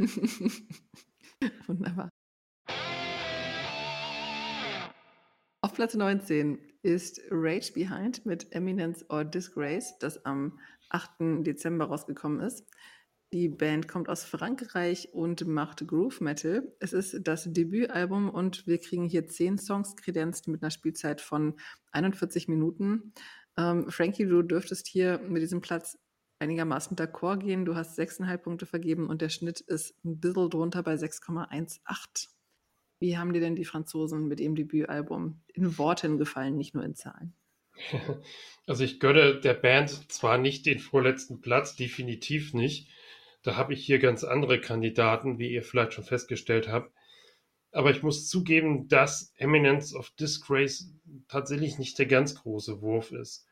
Wunderbar. Auf Auf Platz 19 ist Rage Behind mit Eminence or Disgrace, das am 8. Dezember rausgekommen ist. Die Band kommt aus Frankreich und macht Groove Metal. Es ist das Debütalbum und wir kriegen hier 10 Songs kredenzt mit einer Spielzeit von 41 Minuten. Frankie, du dürftest hier mit diesem Platz einigermaßen d'accord gehen. Du hast 6,5 Punkte vergeben und der Schnitt ist ein bisschen drunter bei 6,18. Wie haben dir denn die Franzosen mit ihrem Debütalbum in Worten gefallen, nicht nur in Zahlen? Also ich gönne der Band zwar nicht den vorletzten Platz, definitiv nicht. Da habe ich hier ganz andere Kandidaten, wie ihr vielleicht schon festgestellt habt. Aber ich muss zugeben, dass Eminence of Disgrace tatsächlich nicht der ganz große Wurf ist.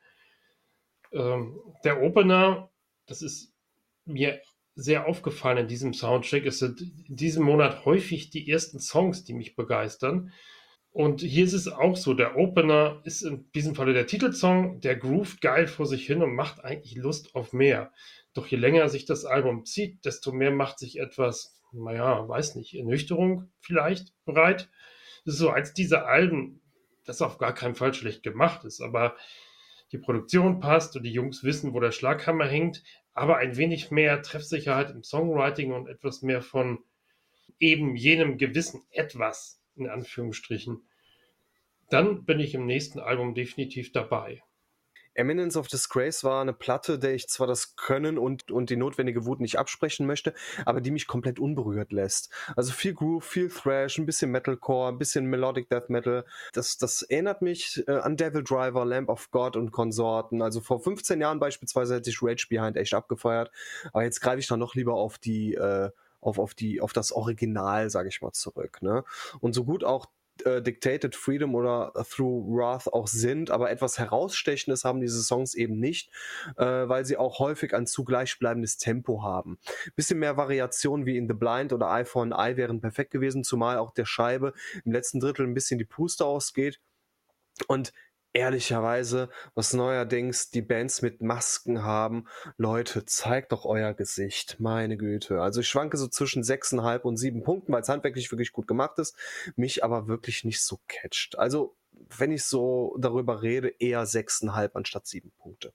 Der Opener, das ist mir sehr aufgefallen in diesem Soundtrack. Es sind in diesem Monat häufig die ersten Songs, die mich begeistern. Und hier ist es auch so, der Opener ist in diesem Falle der Titelsong, der groovt geil vor sich hin und macht eigentlich Lust auf mehr. Doch je länger sich das Album zieht, desto mehr macht sich etwas, naja, weiß nicht, Ernüchterung vielleicht bereit. Das ist so eins dieser Alben, das auf gar keinen Fall schlecht gemacht ist, aber die Produktion passt und die Jungs wissen, wo der Schlaghammer hängt, aber ein wenig mehr Treffsicherheit im Songwriting und etwas mehr von eben jenem gewissen Etwas, in Anführungsstrichen, dann bin ich im nächsten Album definitiv dabei. Eminence of Disgrace war eine Platte, der ich zwar das Können und die notwendige Wut nicht absprechen möchte, aber die mich komplett unberührt lässt. Also viel Groove, viel Thrash, ein bisschen Metalcore, ein bisschen Melodic Death Metal. Das erinnert mich an Devil Driver, Lamb of God und Konsorten. Also vor 15 Jahren beispielsweise hätte ich Rage Behind echt abgefeiert, aber jetzt greife ich dann noch lieber auf auf das Original, sage ich mal, zurück. Ne? Und so gut auch Dictated Freedom oder Through Wrath auch sind, aber etwas Herausstechendes haben diese Songs eben nicht, weil sie auch häufig ein zu gleichbleibendes Tempo haben. Bisschen mehr Variation wie in The Blind oder Eye for an Eye wären perfekt gewesen, zumal auch der Scheibe im letzten Drittel ein bisschen die Puste ausgeht. Und ehrlicherweise, was neuerdings die Bands mit Masken haben, Leute, zeigt doch euer Gesicht, meine Güte. Also ich schwanke so zwischen 6,5 und 7 Punkten, weil es handwerklich wirklich gut gemacht ist, mich aber wirklich nicht so catcht. Also, wenn ich so darüber rede, eher 6,5 anstatt 7 Punkte.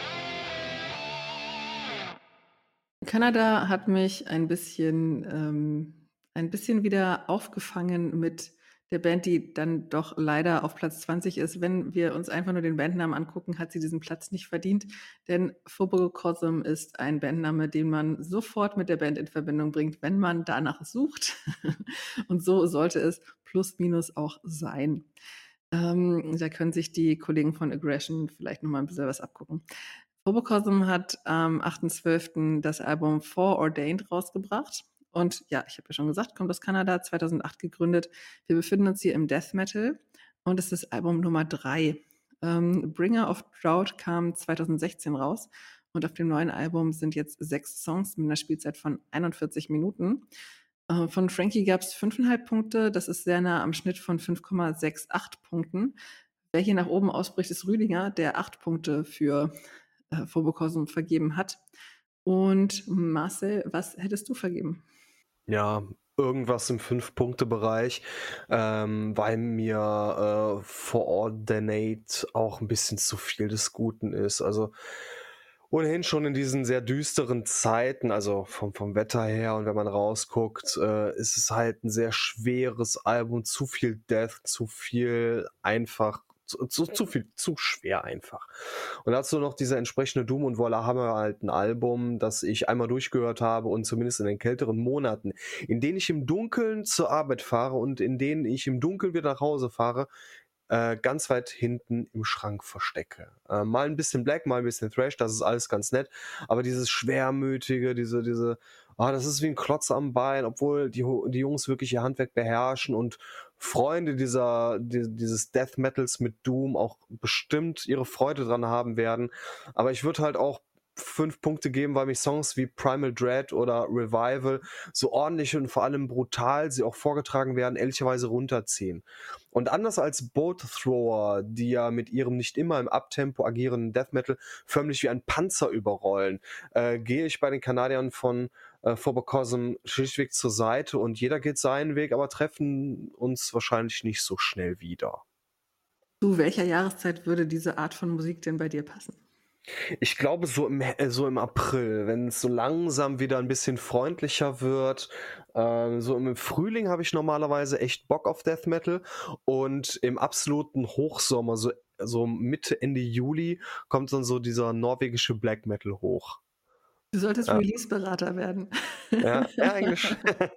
Kanada hat mich ein bisschen wieder aufgefangen mit der Band, die dann doch leider auf Platz 20 ist. Wenn wir uns einfach nur den Bandnamen angucken, hat sie diesen Platz nicht verdient, denn Phobocosm ist ein Bandname, den man sofort mit der Band in Verbindung bringt, wenn man danach sucht. Und so sollte es plus minus auch sein. Da können sich die Kollegen von Aggression vielleicht noch mal ein bisschen was abgucken. Phobocosm hat am 8.12. das Album Foreordained rausgebracht. Und ja, ich habe ja schon gesagt, kommt aus Kanada, 2008 gegründet. Wir befinden uns hier im Death Metal und es ist Album Nummer 3. Bringer of Drought kam 2016 raus und auf dem neuen Album sind jetzt 6 Songs mit einer Spielzeit von 41 Minuten. Von Frankie gab es 5,5 Punkte, das ist sehr nah am Schnitt von 5,68 Punkten. Wer hier nach oben ausbricht, ist Rüdiger, der 8 Punkte für Phobocosm vergeben hat. Und Marcel, was hättest du vergeben? Ja, irgendwas im 5-Punkte-Bereich, weil mir Foreordinate auch ein bisschen zu viel des Guten ist. Also ohnehin schon in diesen sehr düsteren Zeiten, also vom Wetter her und wenn man rausguckt, ist es halt ein sehr schweres Album, zu viel Death, zu viel einfach, zu viel, zu schwer einfach. Und dazu noch diese entsprechende Doom und Voila haben wir halt ein Album, das ich einmal durchgehört habe und zumindest in den kälteren Monaten, in denen ich im Dunkeln zur Arbeit fahre und in denen ich im Dunkeln wieder nach Hause fahre, ganz weit hinten im Schrank verstecke. Mal ein bisschen Black, mal ein bisschen Thrash, das ist alles ganz nett, aber dieses Schwermütige, das ist wie ein Klotz am Bein, obwohl die Jungs wirklich ihr Handwerk beherrschen und Freunde dieses Death Metals mit Doom auch bestimmt ihre Freude dran haben werden. Aber ich würde halt auch 5 Punkte geben, weil mich Songs wie Primal Dread oder Revival so ordentlich und vor allem brutal sie auch vorgetragen werden, ehrlicherweise runterziehen. Und anders als Boat Thrower, die ja mit ihrem nicht immer im Uptempo agierenden Death Metal förmlich wie ein Panzer überrollen, gehe ich bei den Kanadiern von Phobocosm schlichtweg zur Seite und jeder geht seinen Weg, aber treffen uns wahrscheinlich nicht so schnell wieder. Zu welcher Jahreszeit würde diese Art von Musik denn bei dir passen? Ich glaube, so im April, wenn es so langsam wieder ein bisschen freundlicher wird. So im Frühling habe ich normalerweise echt Bock auf Death Metal und im absoluten Hochsommer, so Mitte, Ende Juli, kommt dann so dieser norwegische Black Metal hoch. Du solltest Ja, Release-Berater werden. ja, eigentlich.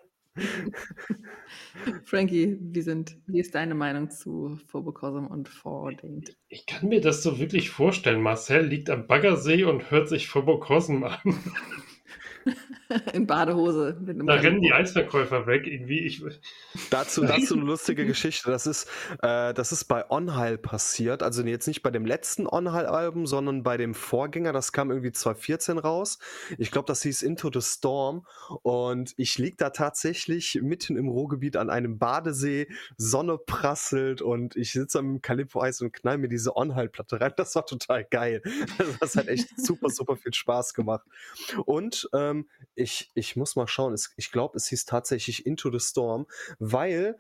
Frankie, wie ist deine Meinung zu Phobosm und Foreordained? Ich kann mir das so wirklich vorstellen. Marcel liegt am Baggersee und hört sich Phobosm an. In Badehose mit einem Da rennen die Kaliber. Eisverkäufer weg. Irgendwie, Dazu eine lustige Geschichte. Das ist bei Onheil passiert. Also jetzt nicht bei dem letzten Onheil-Album, sondern bei dem Vorgänger. Das kam irgendwie 2014 raus. Ich glaube, das hieß Into the Storm. Und ich lieg da tatsächlich mitten im Ruhrgebiet an einem Badesee. Sonne prasselt und ich sitze am Calippo-Eis und knall mir diese Onheil-Platte rein. Das war total geil. Das hat echt super, super viel Spaß gemacht. Und ich muss mal schauen. Ich glaube, es hieß tatsächlich Into the Storm, weil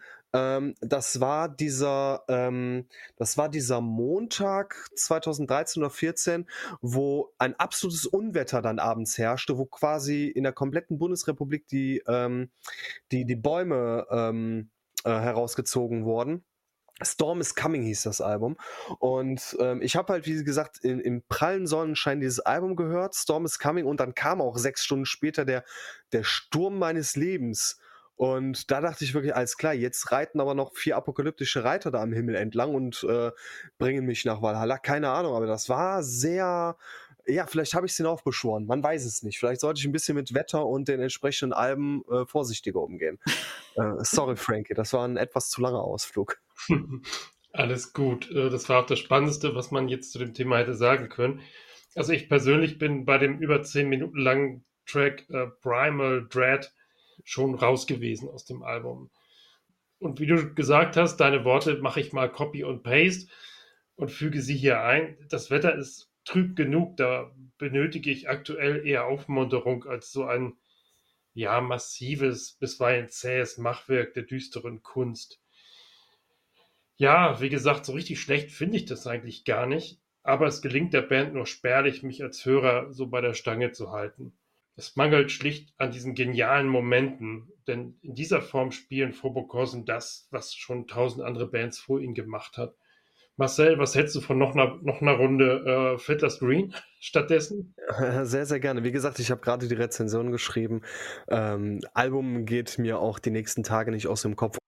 das war dieser Montag 2013 oder 14, wo ein absolutes Unwetter dann abends herrschte, wo quasi in der kompletten Bundesrepublik die Bäume herausgezogen wurden. Storm is Coming hieß das Album. Und ich habe halt, wie gesagt, im prallen Sonnenschein dieses Album gehört, Storm is Coming, und dann kam auch 6 Stunden später der Sturm meines Lebens. Und da dachte ich wirklich, alles klar, jetzt reiten aber noch 4 apokalyptische Reiter da am Himmel entlang und bringen mich nach Valhalla. Keine Ahnung, aber das war sehr. Ja, vielleicht habe ich es hinaufbeschworen, man weiß es nicht. Vielleicht sollte ich ein bisschen mit Wetter und den entsprechenden Alben vorsichtiger umgehen. Sorry, Frankie, das war ein etwas zu langer Ausflug. alles gut. Das war auch das Spannendste, was man jetzt zu dem Thema hätte sagen können. Also ich persönlich bin bei dem über 10 Minuten langen Track Primal Dread schon raus gewesen aus dem Album. Und wie du gesagt hast, deine Worte mache ich mal Copy und Paste und füge sie hier ein. Das Wetter ist trüb genug, da benötige ich aktuell eher Aufmunterung als so ein ja massives, bisweilen zähes Machwerk der düsteren Kunst. Ja, wie gesagt, so richtig schlecht finde ich das eigentlich gar nicht, aber es gelingt der Band nur spärlich, mich als Hörer so bei der Stange zu halten. Es mangelt schlicht an diesen genialen Momenten, denn in dieser Form spielen Phobosm das, was schon 1000 andere Bands vor ihnen gemacht hat. Marcel, was hältst du von noch einer Runde Fiddler's Green stattdessen? Sehr, sehr gerne. Wie gesagt, ich habe gerade die Rezension geschrieben. Album geht mir auch die nächsten Tage nicht aus dem Kopf.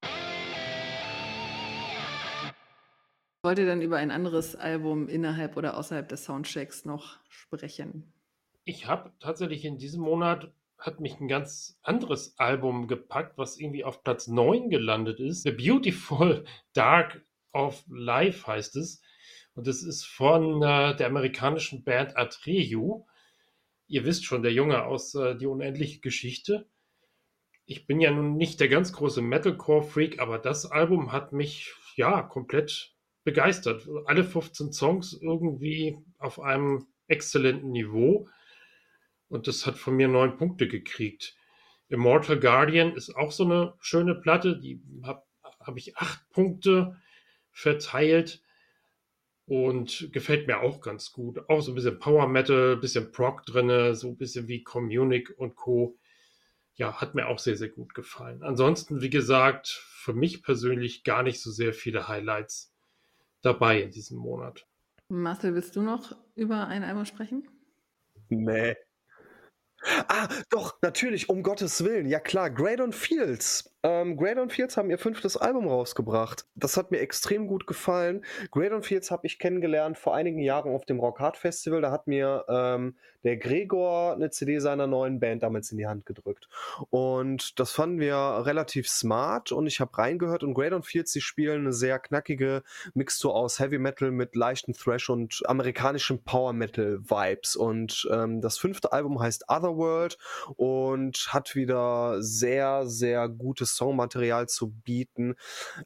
Wollt ihr dann über ein anderes Album innerhalb oder außerhalb des Soundchecks noch sprechen? Ich habe tatsächlich in diesem Monat hat mich ein ganz anderes Album gepackt, was irgendwie auf Platz 9 gelandet ist. The Beautiful Dark of Life heißt es. Und es ist von der amerikanischen Band Atreyu. Ihr wisst schon, der Junge aus Die unendliche Geschichte. Ich bin ja nun nicht der ganz große Metalcore-Freak, aber das Album hat mich ja komplett begeistert. Alle 15 Songs irgendwie auf einem exzellenten Niveau. Und das hat von mir 9 Punkte gekriegt. Immortal Guardian ist auch so eine schöne Platte. Die hab ich 8 Punkte verteilt und gefällt mir auch ganz gut. Auch so ein bisschen Power Metal, bisschen Prog drinne, so ein bisschen wie Communic und Co. Ja, hat mir auch sehr, sehr gut gefallen. Ansonsten, wie gesagt, für mich persönlich gar nicht so sehr viele Highlights dabei in diesem Monat. Marcel, willst du noch über ein Album sprechen? Nee. Doch, natürlich, um Gottes Willen. Ja klar, Graydon Fields. Graydon Fields haben ihr 5. Album rausgebracht. Das hat mir extrem gut gefallen. Graydon Fields habe ich kennengelernt vor einigen Jahren auf dem Rock Hard Festival. Da hat mir der Gregor eine CD seiner neuen Band damals in die Hand gedrückt. Und das fanden wir relativ smart und ich habe reingehört. Und Graydon Fields, die spielen eine sehr knackige Mixtur aus Heavy Metal mit leichten Thrash und amerikanischen Power Metal Vibes. Und das 5. Album heißt Otherworld und hat wieder sehr, sehr gutes Songmaterial zu bieten.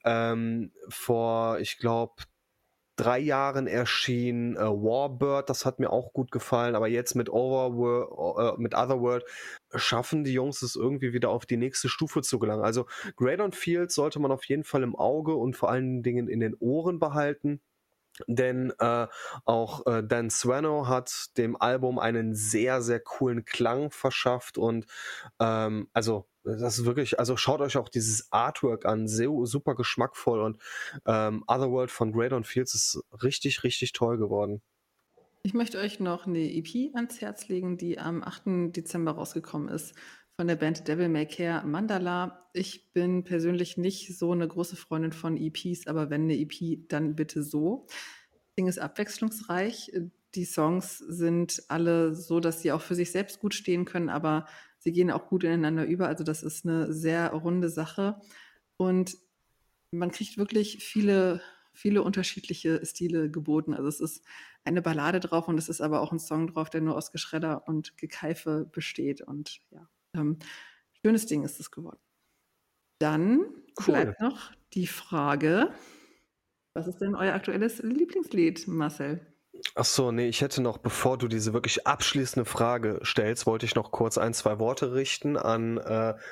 Vor, ich glaube, 3 Jahren erschien Warbird, das hat mir auch gut gefallen, aber jetzt mit Otherworld schaffen die Jungs es irgendwie wieder auf die nächste Stufe zu gelangen. Also Graydon Fields sollte man auf jeden Fall im Auge und vor allen Dingen in den Ohren behalten. denn auch Dan Swano hat dem Album einen sehr, sehr coolen Klang verschafft und also das ist wirklich, also schaut euch auch dieses Artwork an, super geschmackvoll und Otherworld von Graydon Fields ist richtig, richtig toll geworden. Ich möchte euch noch eine EP ans Herz legen, die am 8. Dezember rausgekommen ist von der Band Devil May Care Mandala. Ich bin persönlich nicht so eine große Freundin von EPs, aber wenn eine EP, dann bitte so. Das Ding ist abwechslungsreich. Die Songs sind alle so, dass sie auch für sich selbst gut stehen können, aber sie gehen auch gut ineinander über. Also das ist eine sehr runde Sache. Und man kriegt wirklich viele, viele unterschiedliche Stile geboten. Also es ist eine Ballade drauf und es ist aber auch ein Song drauf, der nur aus Geschredder und Gekeife besteht. Und ja, schönes Ding ist es geworden. Dann Cool. bleibt noch die Frage, was ist denn euer aktuelles Lieblingslied, Marcel? Ach so, nee, ich hätte noch, bevor du diese wirklich abschließende Frage stellst, wollte ich noch kurz 1, 2 Worte richten an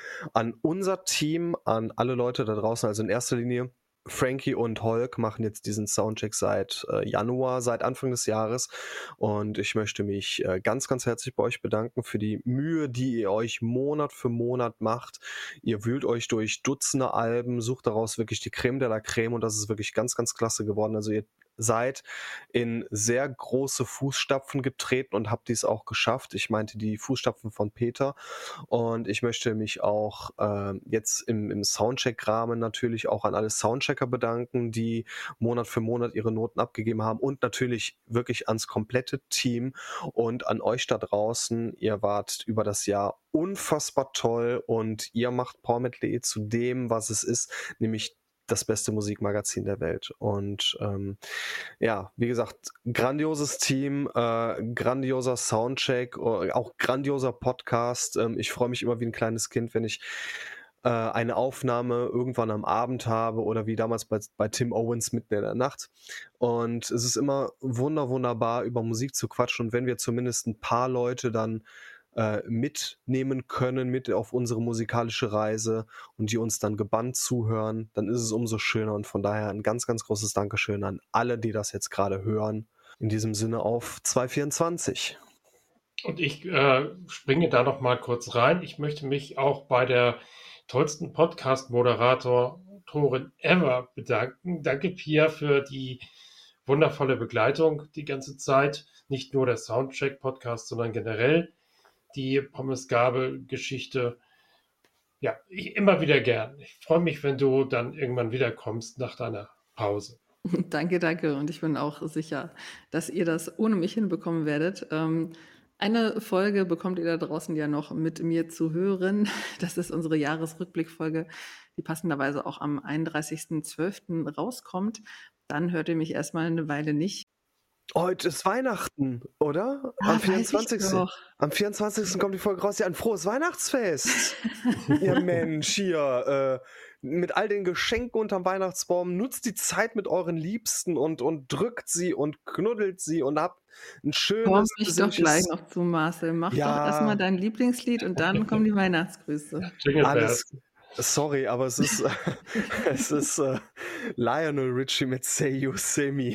unser Team, an alle Leute da draußen. Also in erster Linie, Frankie und Holk machen jetzt diesen Soundcheck seit Januar, seit Anfang des Jahres. Und ich möchte mich ganz, ganz herzlich bei euch bedanken für die Mühe, die ihr euch Monat für Monat macht. Ihr wühlt euch durch Dutzende Alben, sucht daraus wirklich die Creme de la Creme und das ist wirklich ganz, ganz klasse geworden. Also ihr seid in sehr große Fußstapfen getreten und habt dies auch geschafft. Ich meinte die Fußstapfen von Peter und ich möchte mich auch jetzt im Soundcheck-Rahmen natürlich auch an alle Soundchecker bedanken, die Monat für Monat ihre Noten abgegeben haben und natürlich wirklich ans komplette Team und an euch da draußen. Ihr wart über das Jahr unfassbar toll und ihr macht Portmetley zu dem, was es ist, nämlich das beste Musikmagazin der Welt. Und ja, wie gesagt, grandioses Team, grandioser Soundcheck, auch grandioser Podcast. Ich freue mich immer wie ein kleines Kind, wenn ich eine Aufnahme irgendwann am Abend habe oder wie damals bei Tim Owens mitten in der Nacht. Und es ist immer wunderbar, über Musik zu quatschen. Und wenn wir zumindest ein paar Leute dann mitnehmen können mit auf unsere musikalische Reise und die uns dann gebannt zuhören, dann ist es umso schöner und von daher ein ganz, ganz großes Dankeschön an alle, die das jetzt gerade hören. In diesem Sinne auf 2024. Und ich springe da noch mal kurz rein. Ich möchte mich auch bei der tollsten Podcast-Moderatorin ever bedanken. Danke, Pia, für die wundervolle Begleitung die ganze Zeit. Nicht nur der Soundcheck-Podcast, sondern generell die Pommes-Gabel-Geschichte. Ja, immer wieder gern. Ich freue mich, wenn du dann irgendwann wiederkommst nach deiner Pause. Danke. Und ich bin auch sicher, dass ihr das ohne mich hinbekommen werdet. Eine Folge bekommt ihr da draußen ja noch mit mir zu hören. Das ist unsere Jahresrückblickfolge, die passenderweise auch am 31.12. rauskommt. Dann hört ihr mich erstmal eine Weile nicht. Heute ist Weihnachten, oder? Am 24. Am 24. kommt die Folge raus. Ja, ein frohes Weihnachtsfest. Ja, Mensch, hier, mit all den Geschenken unterm Weihnachtsbaum, nutzt die Zeit mit euren Liebsten und drückt sie und knuddelt sie und habt ein schönes... Komm ich doch gleich noch zu, Marcel. Mach doch erstmal dein Lieblingslied und dann kommen die Weihnachtsgrüße. Sorry, aber es ist, es ist Lionel Richie mit Say You, Say Me.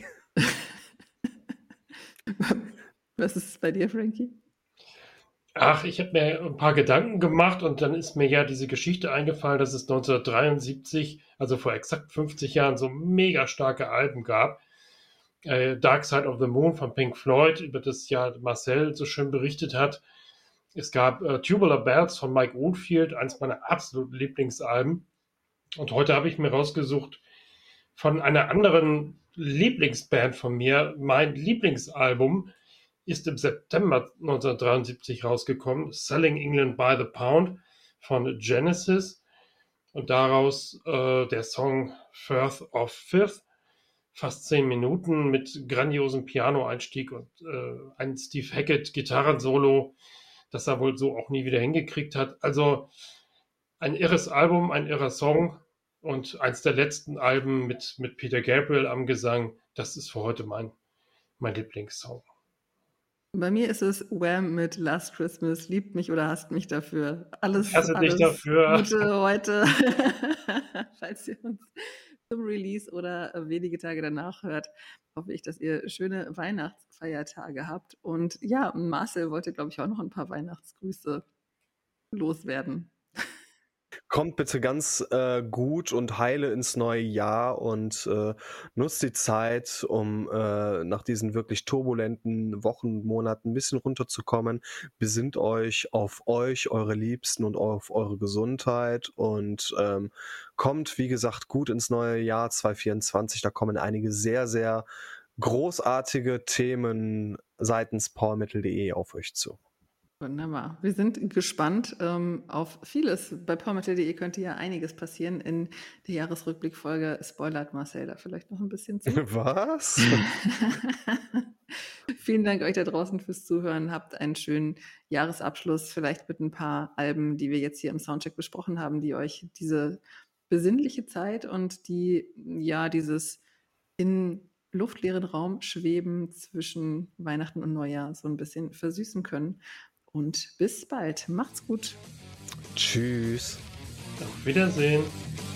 Was ist es bei dir, Frankie? Ach, ich habe mir ein paar Gedanken gemacht und dann ist mir ja diese Geschichte eingefallen, dass es 1973, also vor exakt 50 Jahren, so mega starke Alben gab. Dark Side of the Moon von Pink Floyd, über das ja Marcel so schön berichtet hat. Es gab Tubular Bells von Mike Oldfield, eins meiner absoluten Lieblingsalben. Und heute habe ich mir rausgesucht von einer anderen Lieblingsband von mir. Mein Lieblingsalbum ist im September 1973 rausgekommen, Selling England by the Pound von Genesis. Und daraus der Song Firth of Fifth, fast 10 Minuten mit grandiosem Piano-Einstieg und ein Steve Hackett Gitarrensolo, das er wohl so auch nie wieder hingekriegt hat. Also ein irres Album, ein irrer Song und eins der letzten Alben mit Peter Gabriel am Gesang. Das ist für heute mein Lieblingssong. Bei mir ist es Wham mit Last Christmas, liebt mich oder hasst mich dafür. Alles dich dafür. Gute heute, falls ihr uns zum Release oder wenige Tage danach hört, hoffe ich, dass ihr schöne Weihnachtsfeiertage habt. Und ja, Marcel wollte, glaube ich, auch noch ein paar Weihnachtsgrüße loswerden. Kommt bitte ganz gut und heile ins neue Jahr und nutzt die Zeit, um nach diesen wirklich turbulenten Wochen, Monaten ein bisschen runterzukommen. Besinnt euch, eure Liebsten und auf eure Gesundheit und kommt, wie gesagt, gut ins neue Jahr 2024. Da kommen einige sehr, sehr großartige Themen seitens powermetal.de auf euch zu. Wunderbar. Wir sind gespannt auf vieles. Bei powermetal.de könnte ja einiges passieren. In der Jahresrückblickfolge spoilert Marcel da vielleicht noch ein bisschen zu. Was? Vielen Dank euch da draußen fürs Zuhören. Habt einen schönen Jahresabschluss, vielleicht mit ein paar Alben, die wir jetzt hier im Soundcheck besprochen haben, die euch diese besinnliche Zeit und dieses in luftleeren Raum schweben zwischen Weihnachten und Neujahr so ein bisschen versüßen können. Und bis bald. Macht's gut. Tschüss. Auf Wiedersehen.